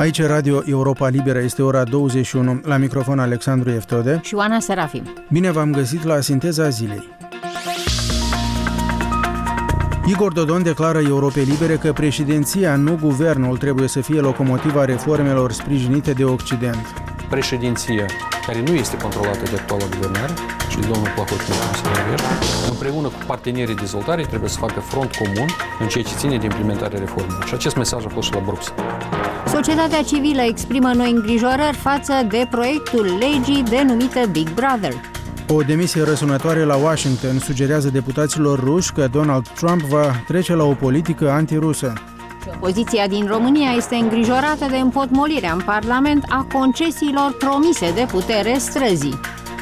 Aici Radio Europa Liberă, este ora 21, la microfon Alexandru Eftode și Oana Serafim. Bine v-am găsit la Sinteza Zilei. Igor Dodon declară Europei Libere că președinția, nu guvernul, trebuie să fie locomotiva reformelor sprijinite de Occident. Președinția, care nu este controlată de actuala guvernare, și domnul Plahotniuc împreună cu partenerii de dezvoltare trebuie să facă front comun în ceea ce ține de implementarea reformelor. Și acest mesaj a fost și la Bruxelles. Societatea civilă exprimă noi îngrijorări față de proiectul legii denumită Big Brother. O demisie răsunătoare la Washington sugerează deputaților ruși că Donald Trump va trece la o politică antirusă. Opoziția din România este îngrijorată de împotmolirea în Parlament a concesiilor promise de putere străzii.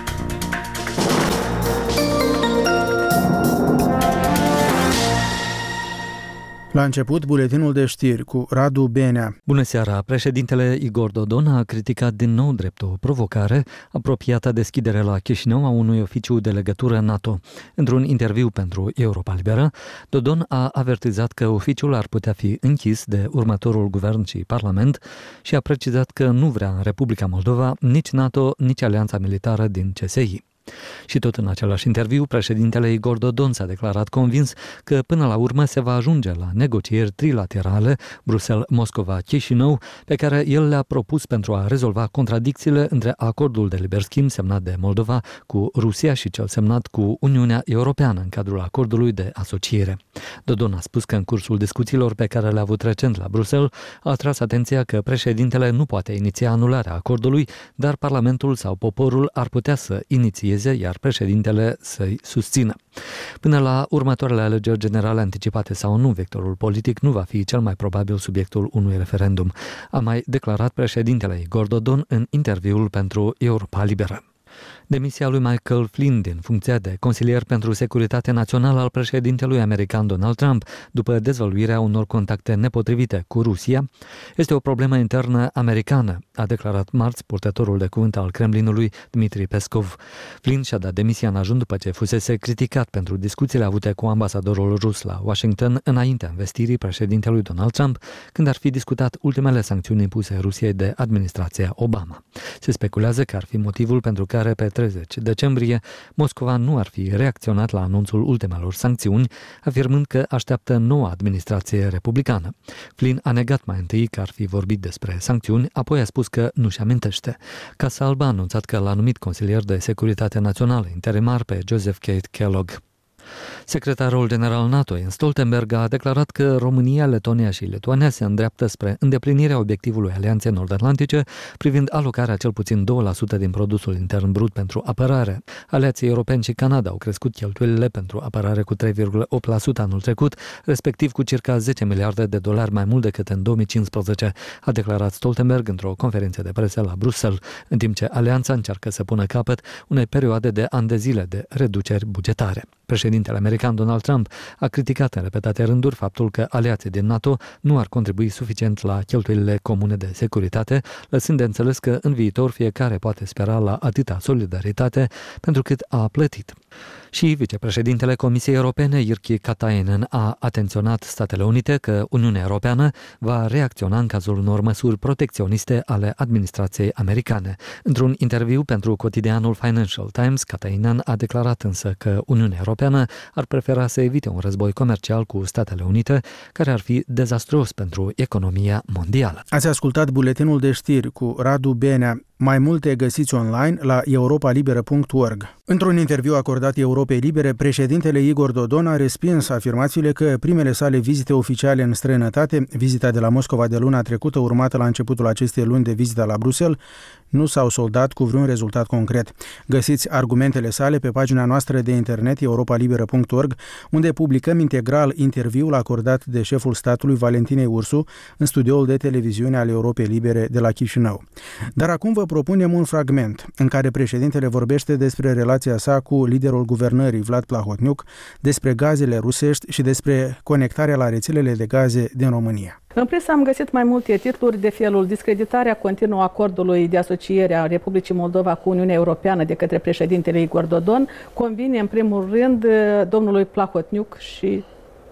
La început, buletinul de știri cu Radu Benea. Bună seara! Președintele Igor Dodon a criticat din nou drept o provocare apropiată deschidere la Chișinău a unui oficiu de legătură NATO. Într-un interviu pentru Europa Liberă, Dodon a avertizat că oficiul ar putea fi închis de următorul guvern și parlament și a precizat că nu vrea în Republica Moldova nici NATO, nici alianța militară din CSI. Și tot în același interviu, președintele Igor Dodon s-a declarat convins că până la urmă se va ajunge la negocieri trilaterale Bruxelles-Moscova-Chișinău, pe care el le-a propus pentru a rezolva contradicțiile între acordul de liber schimb semnat de Moldova cu Rusia și cel semnat cu Uniunea Europeană în cadrul acordului de asociere. Dodon a spus că în cursul discuțiilor pe care le-a avut recent la Bruxelles a atras atenția că președintele nu poate iniția anularea acordului, dar Parlamentul sau poporul ar putea să inițieze, iar președintele să-i susțină. Până la următoarele alegeri generale anticipate sau nu, vectorul politic nu va fi cel mai probabil subiectul unui referendum, a mai declarat președintele Igor Dodon în interviul pentru Europa Liberă. Demisia lui Michael Flynn din funcția de consilier pentru securitate națională al președintelui american Donald Trump, după dezvăluirea unor contacte nepotrivite cu Rusia, este o problemă internă americană, a declarat marți purtătorul de cuvânt al Kremlinului, Dmitri Peskov. Flynn și-a dat demisia în ajun după ce fusese criticat pentru discuțiile avute cu ambasadorul rus la Washington înaintea investirii președintelui Donald Trump, când ar fi discutat ultimele sancțiuni impuse Rusiei de administrația Obama. Se speculează că ar fi motivul pentru care pe 30 decembrie Moscova nu ar fi reacționat la anunțul ultimelor sancțiuni, afirmând că așteaptă noua administrație republicană. Flynn a negat mai întâi că ar fi vorbit despre sancțiuni, apoi a spus că nu-și amintește. Casa Albă a anunțat că l-a numit consilier de securitate națională interimar pe Joseph Kate Kellogg. Secretarul general NATO, Jens Stoltenberg, a declarat că România, Letonia și Lituania se îndreaptă spre îndeplinirea obiectivului Alianței Nord-Atlantice privind alocarea cel puțin 2% din produsul intern brut pentru apărare. Aliații europeni și Canada au crescut cheltuielile pentru apărare cu 3,8% anul trecut, respectiv cu circa 10 miliarde de dolari mai mult decât în 2015, a declarat Stoltenberg într-o conferință de presă la Bruxelles, în timp ce Alianța încearcă să pună capăt unei perioade de ani de zile de reduceri bugetare. Președintele american Donald Trump a criticat în repetate rânduri faptul că aliații din NATO nu ar contribui suficient la cheltuielile comune de securitate, lăsând de înțeles că în viitor fiecare poate spera la atâta solidaritate pentru cât a plătit. Și vicepreședintele Comisiei Europene, Jyrki Katainen, a atenționat Statele Unite că Uniunea Europeană va reacționa în cazul unor măsuri protecționiste ale administrației americane. Într-un interviu pentru cotidianul Financial Times, Katainen a declarat însă că Uniunea Europeană ar prefera să evite un război comercial cu Statele Unite, care ar fi dezastruos pentru economia mondială. Ați ascultat buletinul de știri cu Radu Benea. Mai multe găsiți online la europalibera.org. Într-un interviu acordat Europei Libere, președintele Igor Dodon a respins afirmațiile că primele sale vizite oficiale în străinătate, vizita de la Moscova de luna trecută, urmată la începutul acestei luni de vizita la Bruxelles, nu s-au soldat cu vreun rezultat concret. Găsiți argumentele sale pe pagina noastră de internet europalibera.org, unde publicăm integral interviul acordat de șeful statului Valentinei Ursu în studioul de televiziune al Europei Libere de la Chișinău. Dar acum vă propunem un fragment în care președintele vorbește despre relația sa cu liderul guvernării Vlad Plahotniuc, despre gazele rusești și despre conectarea la rețelele de gaze din România. În presă am găsit mai multe titluri de felul discreditarea continuă a acordului de asociere a Republicii Moldova cu Uniunea Europeană de către președintele Igor Dodon convine în primul rând domnului Plahotniuc și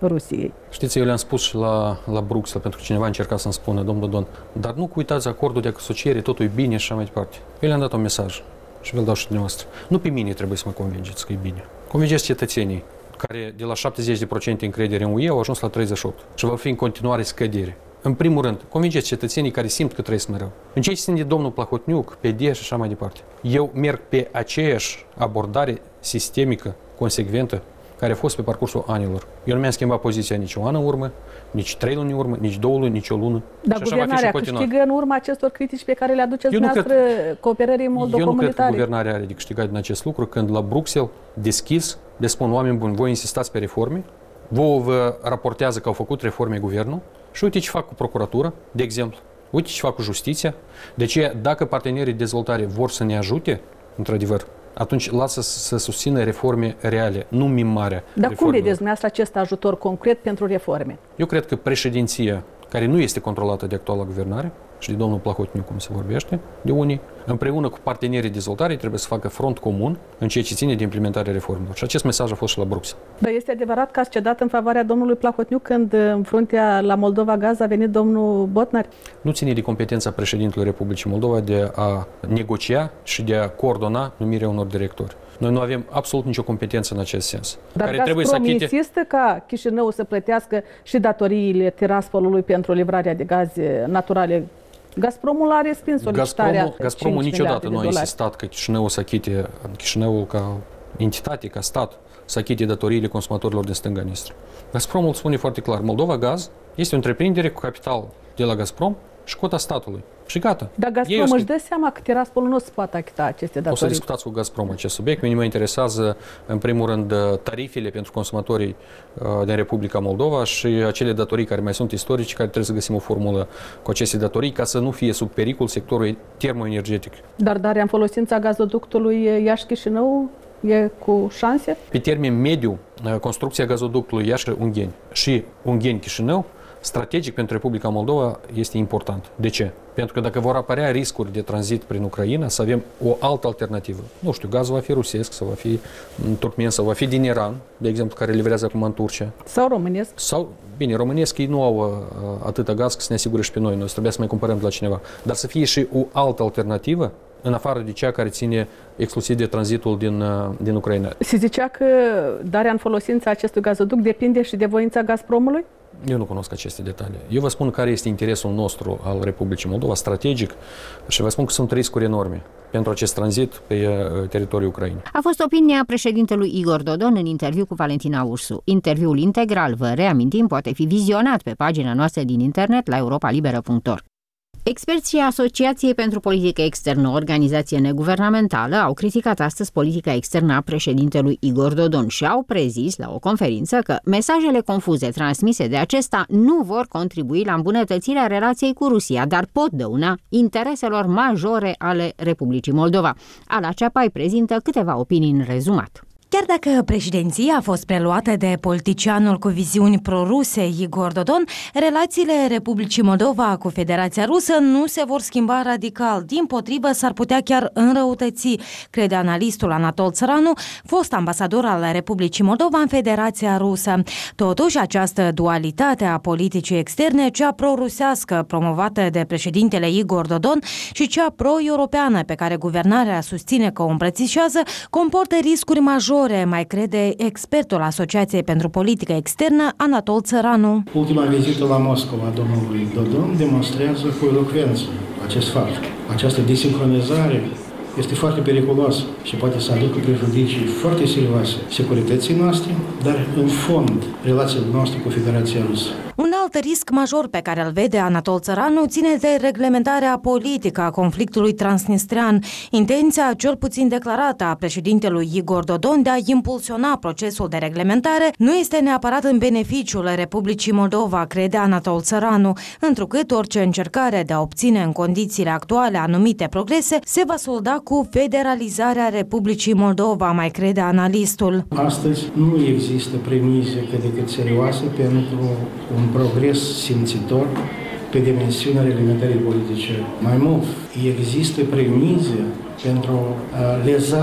Rusiei. Știți, eu le-am spus și la Bruxelles, pentru că cineva a încercat să-mi spună, domnul Dodon, dar nu uitați acordul de asociere, totul e bine și așa mai departe. Eu le-am dat un mesaj și vi-l dau și dumneavoastră. Nu pe mine trebuie să mă convingeți că e bine. Convingeți cetățenii care de la 70% încredere în UE au ajuns la 38% și va fi în continuare scădere. În primul rând, convingeți cetățenii care simt că trăiesc mereu. În ce ține de domnul Plahotniuc, PD și așa mai departe. Eu merg pe aceeași abordare sistemică, consecventă, care a fost pe parcursul anilor. Eu nu mi-am schimbat poziția nici un an în urmă, nici 3 luni în urmă, nici 2 luni, nici o lună. Dar guvernarea câștigă în urma acestor critici pe care le aduceți dumneavoastră cooperării moldo-comunitare. Eu nu cred că guvernarea are de câștigat din acest lucru când la Bruxelles, deschis, le spun oameni buni, voi insistați pe reforme, vouă vă raportează că au făcut reforme guvernul și uite ce fac cu procuratura, de exemplu, uite ce fac cu justiția. De ce, dacă partenerii de dezvoltare vor să ne ajute, într-adevăr, atunci lasă să susțină reforme reale, nu mimarea. Dar cum vedeți dumneavoastră acest ajutor concret pentru reforme? Eu cred că președinția, care nu este controlată de actuala guvernare și de domnul Plahotniuc, cum se vorbește, de unii, împreună cu partenerii de dezvoltare, trebuie să facă front comun în ceea ce ține de implementarea reformelor. Și acest mesaj a fost și la Bruxelles. Dar este adevărat că ați cedat în favoarea domnului Plahotniuc când în fruntea la Moldova Gaz a venit domnul Botnar? Nu ține de competența președintelui Republicii Moldova de a negocia și de a coordona numirea unor directori. Noi nu avem absolut nicio competență în acest sens. Dar Gazprom insistă ca Chișinău să plătească și datoriile Tiraspolului pentru livrarea de gaze naturale. Gazpromul a respins solicitarea. Gazpromul niciodată nu a insistat că Chișinăul ca entitate, ca stat, să achite datoriile consumatorilor din stânga Nistru. Gazpromul spune foarte clar, Moldova Gaz este o întreprindere cu capital de la Gazprom și cota statului. Și gata. Dar Gazprom își dă seama că Tiraspolul nu se poate achita aceste datorii. O să discutați cu Gazprom acest subiect. Pe mine mă interesează, în primul rând, tarifele pentru consumatorii din Republica Moldova și acele datorii care mai sunt istorice, care trebuie să găsim o formulă cu aceste datorii ca să nu fie sub pericol sectorul termoenergetic. Dar darea în folosința gazoductului Iași-Chișinău e cu șanse? Pe termen mediu, construcția gazoductului Iași-Ungheni și Ungheni-Chișinău, strategic pentru Republica Moldova este important. De ce? Pentru că dacă vor apărea riscuri de tranzit prin Ucraina, să avem o altă alternativă. Nu știu, gazul va fi rusesc, sau va fi turcmen, sau va fi din Iran, de exemplu, care livrează acum în Turcia. Sau românesc. Sau, bine, românesc ei nu au atâta gaz că să ne asigure și pe noi. Noi trebuie să mai cumpărăm de la cineva. Dar să fie și o altă alternativă, în afară de cea care ține exclusiv de tranzitul din Ucraina. Se zicea că darea în folosință acestui gazoduct depinde și de voința Gazpromului? Eu nu cunosc aceste detalii. Eu vă spun care este interesul nostru al Republicii Moldova, strategic, și vă spun că sunt riscuri enorme pentru acest tranzit pe teritoriul Ucrainei. A fost opinia președintelui Igor Dodon în interviu cu Valentina Ursu. Interviul integral, vă reamintim, poate fi vizionat pe pagina noastră din internet la europalibera.org. Experții Asociației pentru Politică Externă, o organizație neguvernamentală, au criticat astăzi politica externă a președintelui Igor Dodon și au prezis la o conferință că mesajele confuze transmise de acesta nu vor contribui la îmbunătățirea relației cu Rusia, dar pot dăuna intereselor majore ale Republicii Moldova. Ala Ceapai prezintă câteva opinii în rezumat. Chiar dacă președinția a fost preluată de politicianul cu viziuni proruse Igor Dodon, relațiile Republicii Moldova cu Federația Rusă nu se vor schimba radical. Dimpotrivă, s-ar putea chiar înrăutăți, crede analistul Anatol Țăranu, fost ambasador al Republicii Moldova în Federația Rusă. Totuși, această dualitate a politicii externe, cea pro-rusească promovată de președintele Igor Dodon și cea pro-europeană pe care guvernarea susține că o îmbrățișează, comportă riscuri majore, mai crede expertul Asociației pentru Politică Externă, Anatol Țăranu. Ultima vizită la Moscova a domnului Dodon demonstrează cu elocvență acest fapt. Această desincronizare este foarte periculoasă și poate să aducă prejudicii foarte serioase securității noastre, dar în fond relațiile noastre cu Federația Rusă. Un alt risc major pe care îl vede Anatol Țăranu ține de reglementarea politică a conflictului transnistrean. Intenția, cel puțin declarată, a președintelui Igor Dodon de a impulsiona procesul de reglementare nu este neapărat în beneficiul Republicii Moldova, crede Anatol Țăranu, întrucât orice încercare de a obține în condițiile actuale anumite progrese se va solda cu federalizarea Republicii Moldova, mai crede analistul. Astăzi nu există premize cât de cât serioase pentru un progres simțitor pe dimensiunea reglementării politice. Mai mult, există premize pentru lezarea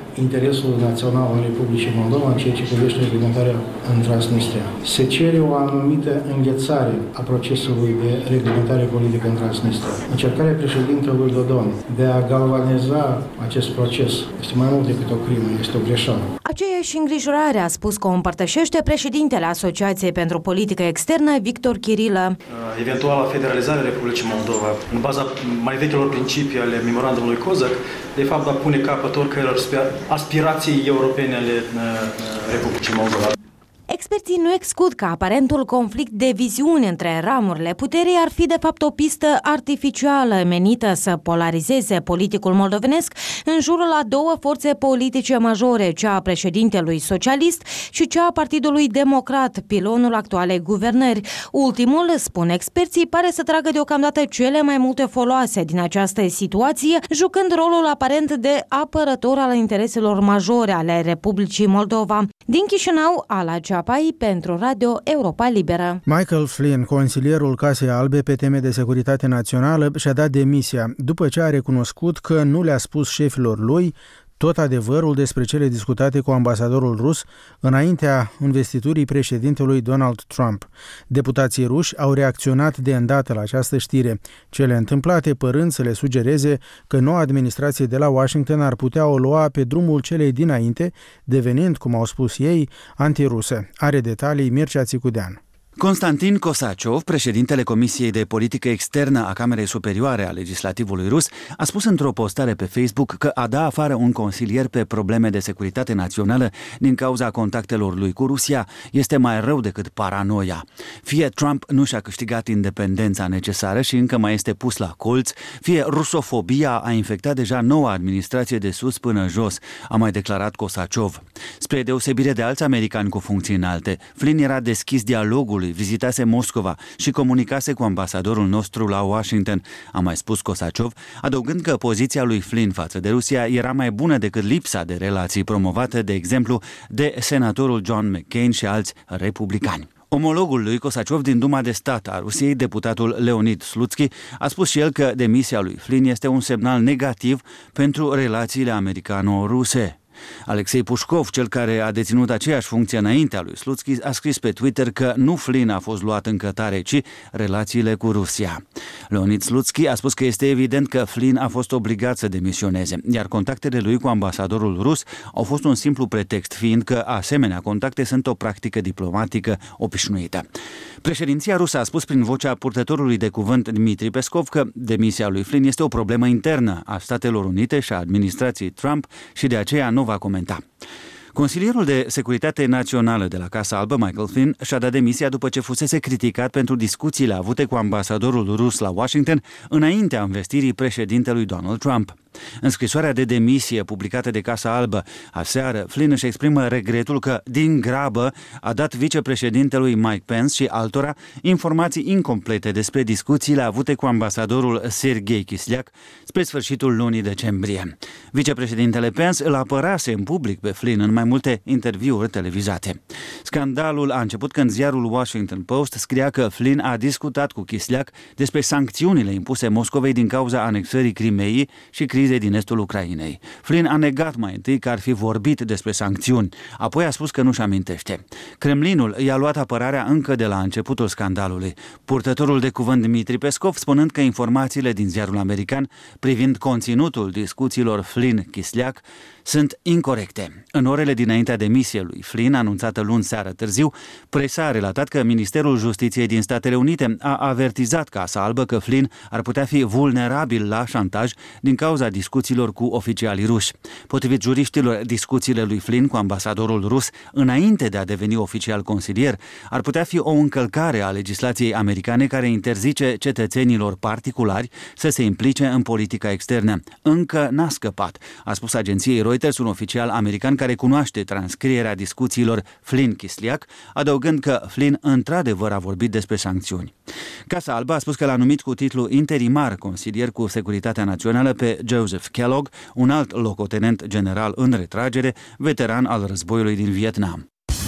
interesul național al Republicii Moldova în ceea ce privește reglementarea în Transnistria. Se cere o anumită înghețare a procesului de reglementare politică în Transnistria. Încercarea președintelui Dodon de a galvaniza acest proces este mai mult decât o crimă, este o greșeală. Aceeași îngrijorare a spus că o împărtășește președintele Asociației pentru Politică Externă, Victor Chirilă. Eventuala federalizare a Republicii Moldova, în baza mai vechilor principii ale memorandumului COSAC, de fapt va pune capăt oricăror aspirații europene ale Republicii Moldova. Experții nu exclud că aparentul conflict de viziuni între ramurile puterii ar fi de fapt o pistă artificială menită să polarizeze politicul moldovenesc în jurul a două forțe politice majore, cea a președintelui socialist și cea a Partidului Democrat, pilonul actualei guvernări. Ultimul, spun experții, pare să tragă deocamdată cele mai multe foloase din această situație, jucând rolul aparent de apărător al intereselor majore ale Republicii Moldova. Din Chișinău, Ala Ceapai pentru Radio Europa Liberă. Michael Flynn, consilierul Casei Albe pe teme de securitate națională, și-a dat demisia după ce a recunoscut că nu le-a spus șefilor lui tot adevărul despre cele discutate cu ambasadorul rus înaintea investiturii președintelui Donald Trump. Deputații ruși au reacționat de îndată la această știre, cele întâmplate părând să le sugereze că noua administrație de la Washington ar putea o lua pe drumul celei dinainte, devenind, cum au spus ei, antirusă. Are detalii Mircea Țicudean. Constantin Kosaciov, președintele Comisiei de Politică Externă a Camerei Superioare a Legislativului Rus, a spus într-o postare pe Facebook că a da afară un consilier pe probleme de securitate națională din cauza contactelor lui cu Rusia este mai rău decât paranoia. Fie Trump nu și-a câștigat independența necesară și încă mai este pus la colț, fie rusofobia a infectat deja noua administrație de sus până jos, a mai declarat Kosaciov. Spre deosebire de alți americani cu funcții înalte, Flynn era deschis dialogului, vizitase Moscova și comunicase cu ambasadorul nostru la Washington, a mai spus Kosaciov, adăugând că poziția lui Flynn față de Rusia era mai bună decât lipsa de relații promovată, de exemplu, de senatorul John McCain și alți republicani. Omologul lui Kosaciov din Duma de Stat a Rusiei, deputatul Leonid Slutsky, a spus și el că demisia lui Flynn este un semnal negativ pentru relațiile americano-ruse. Alexei Pușcov, cel care a deținut aceeași funcție înaintea lui Slutsky, a scris pe Twitter că nu Flynn a fost luat în cătare, ci relațiile cu Rusia. Leonid Slutsky a spus că este evident că Flynn a fost obligat să demisioneze, iar contactele lui cu ambasadorul rus au fost un simplu pretext, fiindcă asemenea contacte sunt o practică diplomatică obișnuită. Președinția rusă a spus prin vocea purtătorului de cuvânt Dmitri Peskov că demisia lui Flynn este o problemă internă a Statelor Unite și a administrației Trump și de aceea nu va comenta. Consilierul de Securitate Națională de la Casa Albă, Michael Flynn, și-a dat demisia după ce fusese criticat pentru discuțiile avute cu ambasadorul rus la Washington înaintea învestirii președintelui Donald Trump. În scrisoarea de demisie publicată de Casa Albă aseară, Flynn își exprimă regretul că, din grabă, a dat vicepreședintelui Mike Pence și altora informații incomplete despre discuțiile avute cu ambasadorul Sergei Kislyak spre sfârșitul lunii decembrie. Vicepreședintele Pence îl apărase în public pe Flynn în mai multe interviuri televizate. Scandalul a început când ziarul Washington Post scria că Flynn a discutat cu Kislyak despre sancțiunile impuse Moscovei din cauza anexării Crimeii și crizei din estul Ucrainei. Flynn a negat mai întâi că ar fi vorbit despre sancțiuni, apoi a spus că nu-și amintește. Kremlinul i-a luat apărarea încă de la începutul scandalului. Purtătorul de cuvânt Dmitri Peskov spunând că informațiile din ziarul american privind conținutul discuțiilor Flynn-Kislyak sunt incorecte. În orele dinaintea demisiei lui Flynn, anunțată luni seară târziu, presa a relatat că Ministerul Justiției din Statele Unite a avertizat Casa Albă că Flynn ar putea fi vulnerabil la șantaj din cauza discuțiilor cu oficialii ruși. Potrivit juriștilor, discuțiile lui Flynn cu ambasadorul rus, înainte de a deveni oficial consilier, ar putea fi o încălcare a legislației americane care interzice cetățenilor particulari să se implice în politica externă. Încă n-a scăpat, a spus agenției Reuters un oficial american care cunoaște transcrierea discuțiilor Flynn-Kislyak, adăugând că Flynn într-adevăr a vorbit despre sancțiuni. Casa Albă a spus că l-a numit cu titlu interimar consilier cu securitatea națională pe Joseph Kellogg, un alt locotenent general în retragere, veteran al războiului din Vietnam.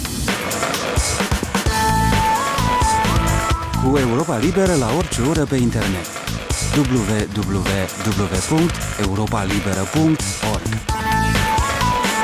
Cu Europa Liberă la orice oră pe internet. www.europalibera.org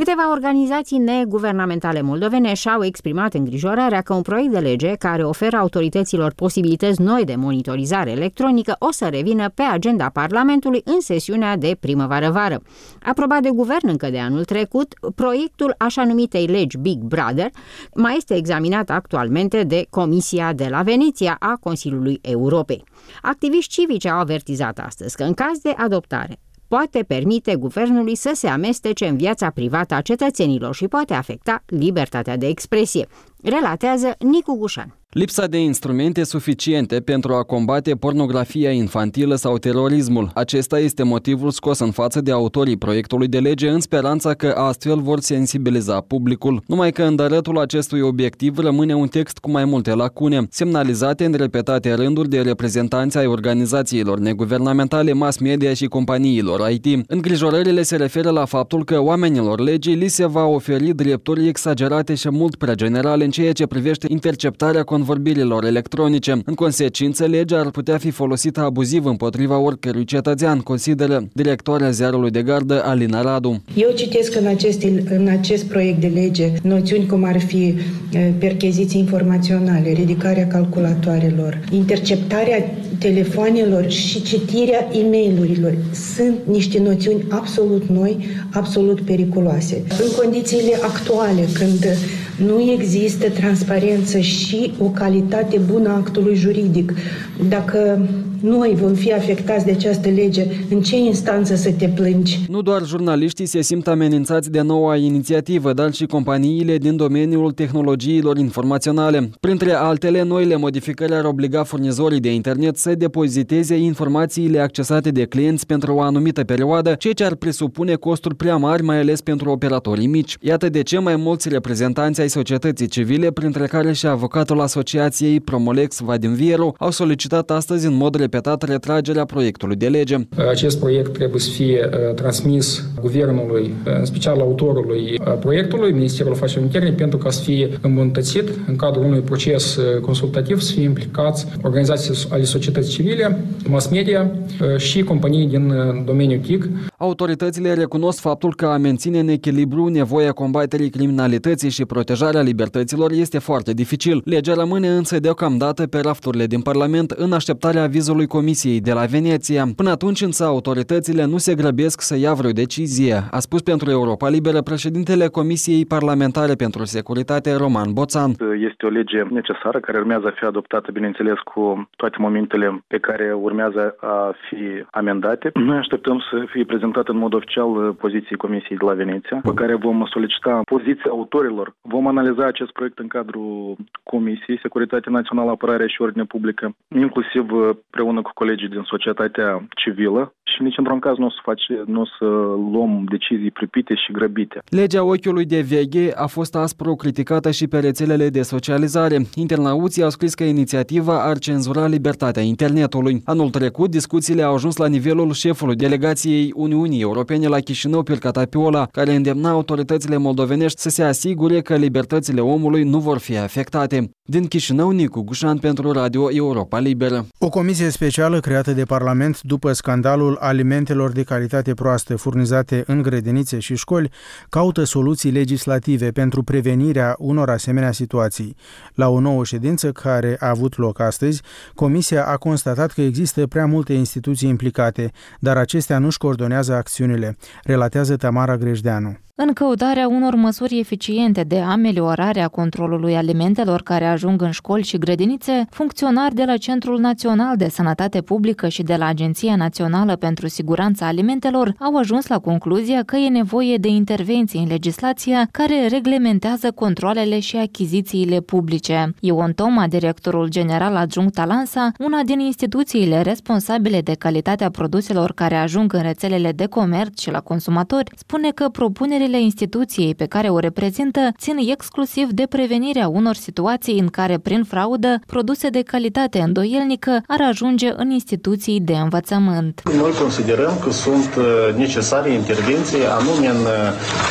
Câteva organizații neguvernamentale moldovene și-au exprimat îngrijorarea că un proiect de lege care oferă autorităților posibilități noi de monitorizare electronică o să revină pe agenda Parlamentului în sesiunea de primăvară-vară. Aprobat de guvern încă de anul trecut, proiectul așa numitei legi Big Brother mai este examinat actualmente de Comisia de la Veneția a Consiliului Europei. Activiști civici au avertizat astăzi că în caz de adoptare poate permite guvernului să se amestece în viața privată a cetățenilor și poate afecta libertatea de expresie, relatează Nicu Gușan. Lipsa de instrumente suficiente pentru a combate pornografia infantilă sau terorismul. Acesta este motivul scos în față de autorii proiectului de lege în speranța că astfel vor sensibiliza publicul. Numai că în dărătul acestui obiectiv rămâne un text cu mai multe lacune, semnalizate în repetate rânduri de reprezentanți ai organizațiilor neguvernamentale, mass media și companiilor IT. Îngrijorările se referă la faptul că oamenilor legii li se va oferi drepturi exagerate și mult prea generale în ceea ce privește interceptarea convorbirilor electronice. În consecință, legea ar putea fi folosită abuziv împotriva oricărui cetățean, consideră directoarea ziarului de gardă Alina Radu. Eu citesc în acest proiect de lege noțiuni cum ar fi percheziții informaționale, ridicarea calculatoarelor, interceptarea telefoanelor și citirea e-mail-urilor. Sunt niște noțiuni absolut noi, absolut periculoase. În condițiile actuale, când nu există transparență și o calitate bună a actului juridic, dacă noi vom fi afectați de această lege, în ce instanță să te plângi? Nu doar jurnaliștii se simt amenințați de noua inițiativă, dar și companiile din domeniul tehnologiilor informaționale. Printre altele, noile modificări ar obliga furnizorii de internet să depoziteze informațiile accesate de clienți pentru o anumită perioadă, ceea ce ar presupune costuri prea mari, mai ales pentru operatorii mici. Iată de ce mai mulți reprezentanți ai societății civile, printre care și avocatul Asociației Promolex Vadim Vieru, au solicitat astăzi în mod repetat retragerea proiectului de lege. Acest proiect trebuie să fie transmis guvernului, în special autorului proiectului, Ministerul Afacerilor Interne, pentru ca să fie îmbunătățit în cadrul unui proces consultativ, să fie implicați organizații ale societății civile, mass media și companii din domeniul TIC. Autoritățile recunosc faptul că a menține în echilibru nevoia combaterii criminalității și protejarea libertăților este foarte dificil. Legea rămâne însă deocamdată pe rafturile din Parlament în așteptarea avizului Comisiei de la Veneția. Până atunci însă autoritățile nu se grăbesc să ia vreo decizie, a spus pentru Europa Liberă președintele Comisiei Parlamentare pentru Securitate Roman Boțan. Este o lege necesară care urmează a fi adoptată, bineînțeles, cu toate momentele pe care urmează a fi amendate. Noi așteptăm să fie prezentată în mod oficial poziției Comisiei de la Veneția, pe care vom solicita poziția autorilor. Vom analiza acest proiect în cadrul Comisiei Securitate Națională, Apărare și Ordine Publică, inclusiv împreună cu colegii din societatea civilă și nici într-un caz nu o să luăm decizii pripite și grăbite. Legea ochiului de veche a fost aspru criticată și pe rețelele de socializare. Internauții au scris că inițiativa ar cenzura libertatea internetului. Anul trecut, discuțiile au ajuns la nivelul șefului delegației Uniunii Europene la Chișinău, Pirca Tapiola, care îndemna autoritățile moldovenești să se asigure că libertățile omului nu vor fi afectate. Din Chișinău, Nicu Gușan pentru Radio Europa Liberă. O comisie specială creată de Parlament după scandalul alimentelor de calitate proastă furnizate în grădinițe și școli caută soluții legislative pentru prevenirea unor asemenea situații. La o nouă ședință care a avut loc astăzi, comisia a constatat că există prea multe instituții implicate, dar acestea nu-și coordonează acțiunile, relatează Tamara Grejdeanu. În căutarea unor măsuri eficiente de ameliorare a controlului alimentelor care ajung în școli și grădinițe, funcționari de la Centrul Național de Sănătate Publică și de la Agenția Națională pentru Siguranța Alimentelor au ajuns la concluzia că e nevoie de intervenții în legislația care reglementează controalele și achizițiile publice. Ion Toma, directorul general adjunct al ANSA, una din instituțiile responsabile de calitatea produselor care ajung în rețelele de comerț și la consumatori, spune că propunerile instituției pe care o reprezintă țin exclusiv de prevenirea unor situații în care, prin fraudă, produse de calitate îndoielnică ar ajunge în instituții de învățământ. Noi considerăm că sunt necesare intervenții anume în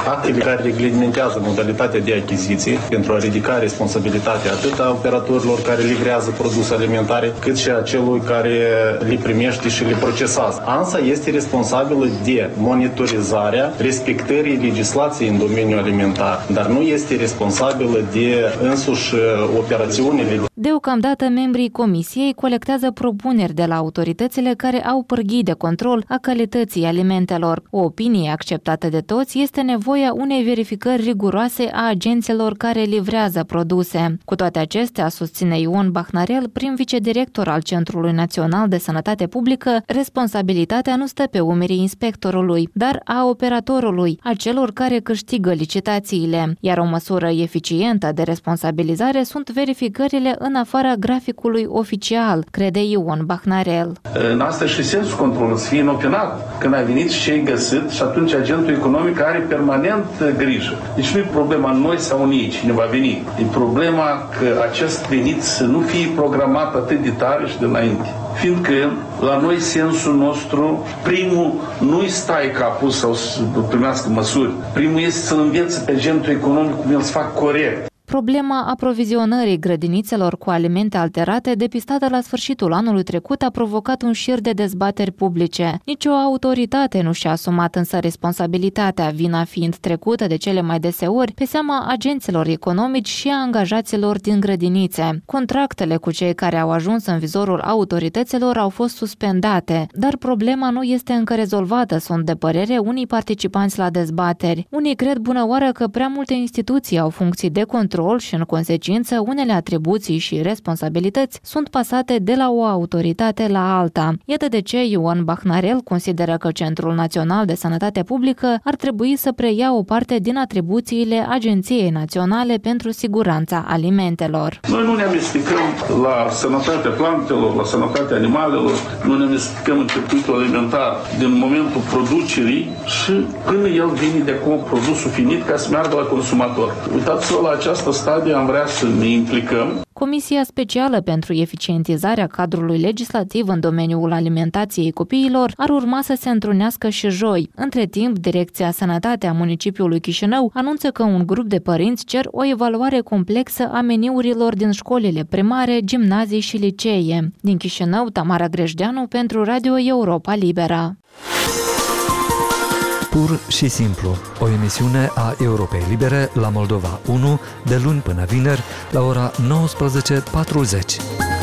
actele care reglementează modalitatea de achiziție pentru a ridica responsabilitatea atât a operatorilor care livrează produse alimentare, cât și a celui care le primește și le procesează. ANSA este responsabilă de monitorizarea respectării legislației în domeniul alimentar, dar nu este responsabilă de însuși operațiunile. Deocamdată, membrii comisiei colectează propuneri de la autoritățile care au pârghii de control a calității alimentelor. O opinie acceptată de toți este nevoia unei verificări riguroase a agenților care livrează produse. Cu toate acestea, susține Ion Bahnarel, prim vicedirector al Centrului Național de Sănătate Publică, responsabilitatea nu stă pe umerii inspectorului, dar a operatorului, a celor care câștigă licitațiile, iar o măsură eficientă de responsabilizare sunt verificările în afara graficului oficial, crede Ion Bahnarel. În asta și sensul controlului, să fie inopinat când ai venit și ce ai găsit și atunci agentul economic are permanent grijă. Deci nu e problema noi sau ei, cine va veni. E problema că acest venit să nu fie programat atât de tare și de înainte. Fiindcă la noi sensul nostru, primul nu-i stai capul sau să primească măsuri. Primul este să-l învețe pe agentul economic cum el să facă corect. Problema aprovizionării grădinițelor cu alimente alterate, depistată la sfârșitul anului trecut, a provocat un șir de dezbateri publice. Nici o autoritate nu și-a asumat însă responsabilitatea, vina fiind trecută de cele mai deseori pe seama agenților economici și a angajaților din grădinițe. Contractele cu cei care au ajuns în vizorul autorităților au fost suspendate, dar problema nu este încă rezolvată, sunt de părere unii participanți la dezbateri. Unii cred bunăoară că prea multe instituții au funcții de control și, în consecință, unele atribuții și responsabilități sunt pasate de la o autoritate la alta. Iată de ce Ion Bahnarel consideră că Centrul Național de Sănătate Publică ar trebui să preia o parte din atribuțiile Agenției Naționale pentru Siguranța Alimentelor. Noi nu ne amestecăm la sănătatea plantelor, la sănătatea animalelor, nu ne amestecăm în circuitul alimentar din momentul producerii și până el vine de acum produsul finit ca să meargă la consumator. Uitați-vă la această stadiu am vrea să ne implicăm. Comisia Specială pentru Eficientizarea Cadrului Legislativ în domeniul alimentației copiilor ar urma să se întrunească și joi. Între timp, Direcția Sănătate a municipiului Chișinău anunță că un grup de părinți cer o evaluare complexă a meniurilor din școlile primare, gimnazii și licee. Din Chișinău, Tamara Grejdeanu pentru Radio Europa Libera. Pur și simplu, o emisiune a Europei Libere la Moldova 1, de luni până vineri, la ora 19:40.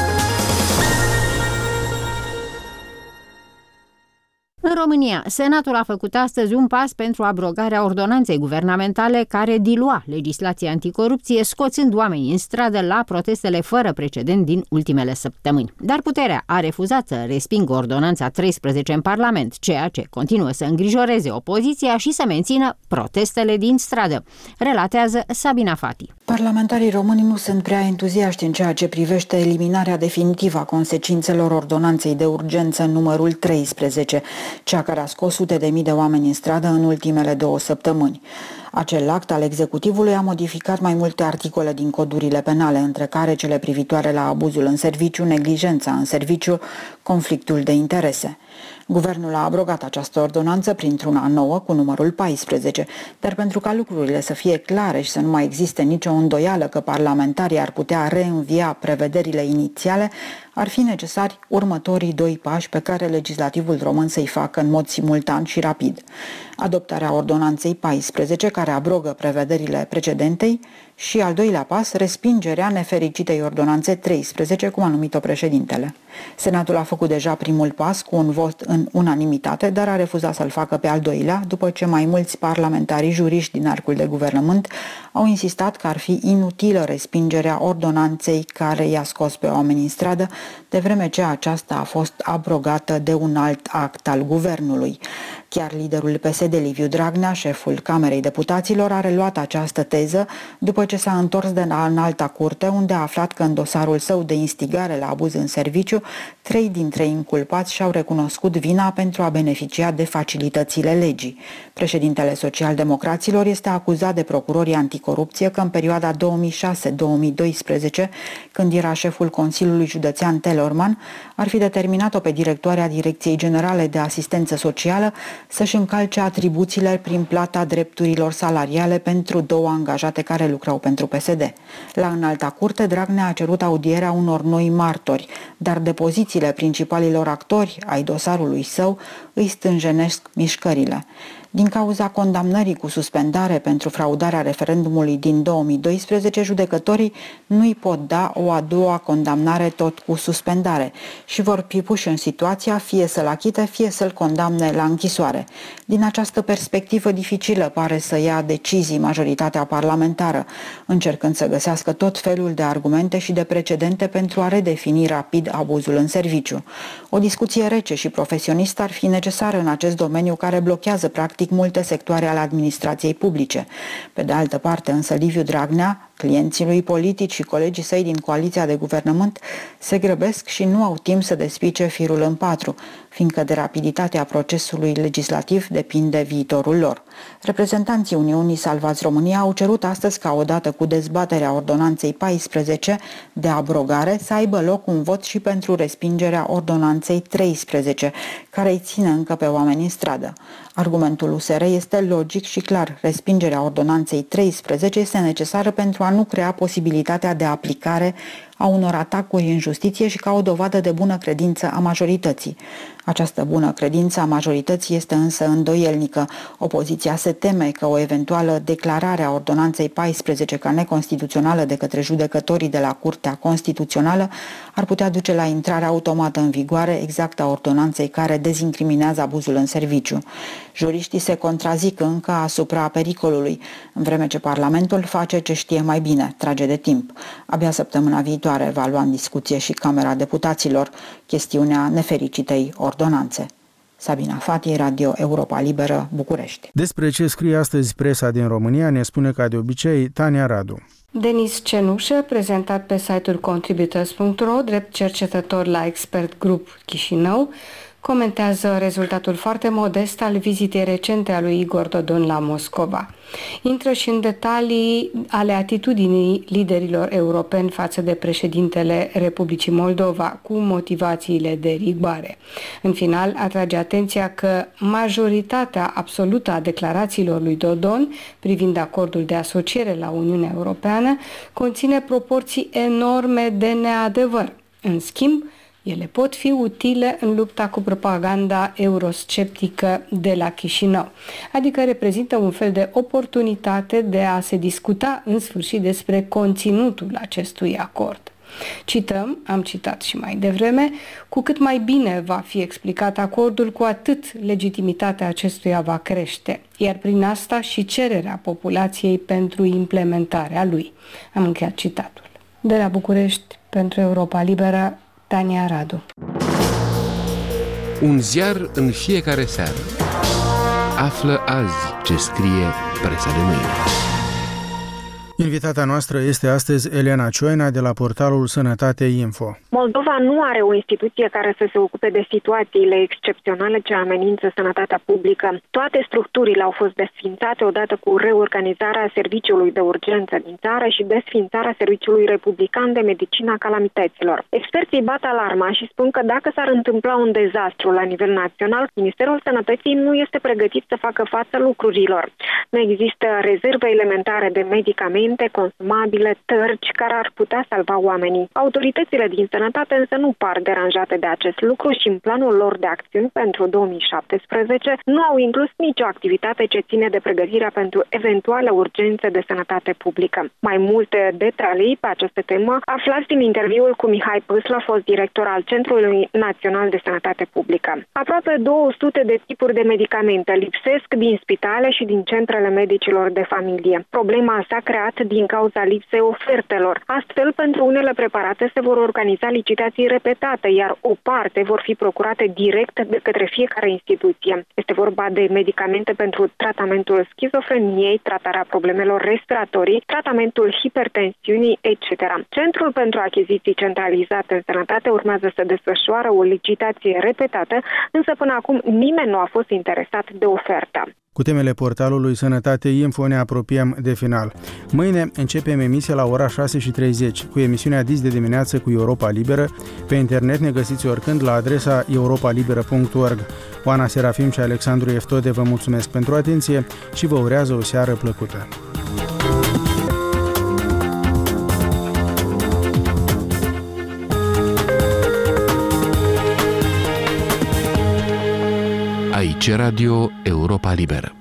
În România, Senatul a făcut astăzi un pas pentru abrogarea ordonanței guvernamentale care dilua legislația anticorupție, scoțând oamenii în stradă la protestele fără precedent din ultimele săptămâni. Dar puterea a refuzat să respingă ordonanța 13 în Parlament, ceea ce continuă să îngrijoreze opoziția și să mențină protestele din stradă, relatează Sabina Fati. Parlamentarii români nu sunt prea entuziaști în ceea ce privește eliminarea definitivă a consecințelor ordonanței de urgență numărul 13, cea care a scos sute de mii de oameni în stradă în ultimele 2 săptămâni. Acel act al executivului a modificat mai multe articole din codurile penale, între care cele privitoare la abuzul în serviciu, neglijența în serviciu, conflictul de interese. Guvernul a abrogat această ordonanță printr-una nouă cu numărul 14, dar pentru ca lucrurile să fie clare și să nu mai existe nicio îndoială că parlamentarii ar putea reînvia prevederile inițiale, ar fi necesari următorii 2 pași pe care legislativul român să-i facă în mod simultan și rapid. Adoptarea ordonanței 14, care abrogă prevederile precedentei, și al doilea pas, respingerea nefericitei ordonanțe 13, cum a numit-o președintele. Senatul a făcut deja primul pas cu un vot în unanimitate, dar a refuzat să-l facă pe al doilea, după ce mai mulți parlamentari juriști din arcul de guvernământ au insistat că ar fi inutilă respingerea ordonanței care i-a scos pe oameni în stradă, de vreme ce aceasta a fost abrogată de un alt act al guvernului. Chiar liderul PSD, Liviu Dragnea, șeful Camerei Deputaților, a reluat această teză după ce s-a întors de la Înalta Curte, unde a aflat că în dosarul său de instigare la abuz în serviciu, 3 dintre inculpați și-au recunoscut vina pentru a beneficia de facilitățile legii. Președintele Social-Democraților este acuzat de procurorii anticorupție că în perioada 2006-2012, când era șeful Consiliului Județean Telorman, ar fi determinat-o pe directoarea Direcției Generale de Asistență Socială să-și încalce atribuțiile prin plata drepturilor salariale pentru 2 angajate care lucrau pentru PSD. La Înalta Curte, Dragnea a cerut audierea unor noi martori, dar depozițiile principalilor actori ai dosarului său îi stânjenesc mișcările. Din cauza condamnării cu suspendare pentru fraudarea referendumului din 2012, judecătorii nu îi pot da o a doua condamnare tot cu suspendare și vor fi puși în situația fie să-l achite, fie să-l condamne la închisoare. Din această perspectivă dificilă pare să ia decizii majoritatea parlamentară, încercând să găsească tot felul de argumente și de precedente pentru a redefini rapid abuzul în serviciu. O discuție rece și profesionistă ar fi necesară în acest domeniu care blochează practic multe sectoare ale administrației publice. Pe de altă parte, însă, Liviu Dragnea, clienții lui politici și colegii săi din coaliția de guvernământ se grăbesc și nu au timp să despice firul în 4, fiindcă de rapiditatea procesului legislativ depinde viitorul lor. Reprezentanții Uniunii Salvați România au cerut astăzi ca odată cu dezbaterea ordonanței 14 de abrogare să aibă loc un vot și pentru respingerea ordonanței 13, care îi ține încă pe oameni în stradă. Argumentul USR este logic și clar. Respingerea ordonanței 13 este necesară pentru a nu crea posibilitatea de aplicare a unor atacuri în justiție și ca o dovadă de bună credință a majorității. Această bună credință a majorității este însă îndoielnică. Opoziția se teme că o eventuală declarare a ordonanței 14 ca neconstituțională de către judecătorii de la Curtea Constituțională ar putea duce la intrarea automată în vigoare exact a ordonanței care dezincriminează abuzul în serviciu. Juriștii se contrazic încă asupra pericolului, în vreme ce Parlamentul face ce știe mai bine, trage de timp. Abia săptămâna viitoare va lua în discuție și Camera Deputaților chestiunea nefericitei ordonanțe. Sabina Fati, Radio Europa Liberă, București. Despre ce scrie astăzi presa din România ne spune ca de obicei Tania Radu. Denis Cenușă, prezentat pe site-ul contributors.ro, drept cercetător la Expert Group Chișinău, comentează rezultatul foarte modest al vizitei recente a lui Igor Dodon la Moscova. Intră și în detalii ale atitudinii liderilor europeni față de președintele Republicii Moldova, cu motivațiile de rigoare. În final, atrage atenția că majoritatea absolută a declarațiilor lui Dodon privind acordul de asociere la Uniunea Europeană conține proporții enorme de neadevăr. În schimb, ele pot fi utile în lupta cu propaganda eurosceptică de la Chișinău, adică reprezintă un fel de oportunitate de a se discuta în sfârșit despre conținutul acestui acord. Cităm, am citat și mai devreme, cu cât mai bine va fi explicat acordul, cu atât legitimitatea acestuia va crește, iar prin asta și cererea populației pentru implementarea lui. Am încheiat citatul. De la București, pentru Europa Liberă, Tania Radu. Un ziar în fiecare seară. Află azi ce scrie presa de mâine. Invitata noastră este astăzi Elena Cioina de la portalul Sănătate Info. Moldova nu are o instituție care să se ocupe de situațiile excepționale ce amenință sănătatea publică. Toate structurile au fost desființate odată cu reorganizarea serviciului de urgență din țară și desființarea serviciului republican de medicina calamităților. Experții bat alarma și spun că dacă s-ar întâmpla un dezastru la nivel național, Ministerul Sănătății nu este pregătit să facă față lucrurilor. Nu există rezerve elementare de medicamente, consumabile, tărci care ar putea salva oamenii. Autoritățile din sănătate însă nu par deranjate de acest lucru și în planul lor de acțiuni pentru 2017 nu au inclus nicio activitate ce ține de pregătirea pentru eventuale urgențe de sănătate publică. Mai multe detalii pe această temă aflați din interviul cu Mihai Pâslă, fost director al Centrului Național de Sănătate Publică. Aproape 200 de tipuri de medicamente lipsesc din spitale și din centrele medicilor de familie. Problema s-a creat din cauza lipsei ofertelor. Astfel, pentru unele preparate se vor organiza licitații repetate, iar o parte vor fi procurate direct de către fiecare instituție. Este vorba de medicamente pentru tratamentul schizofreniei, tratarea problemelor respiratorii, tratamentul hipertensiunii, etc. Centrul pentru achiziții centralizate în sănătate urmează să desfășoare o licitație repetată, însă până acum nimeni nu a fost interesat de ofertă. Cu temele portalului Sănătate Info ne apropiem de final. Mâine începem emisia la ora 6:30 cu emisiunea Dis de dimineață cu Europa Liberă. Pe internet ne găsiți oricând la adresa europalibera.org. Oana Serafim și Alexandru Eftode vă mulțumesc pentru atenție și vă urează o seară plăcută. Aici Radio Europa Liberă.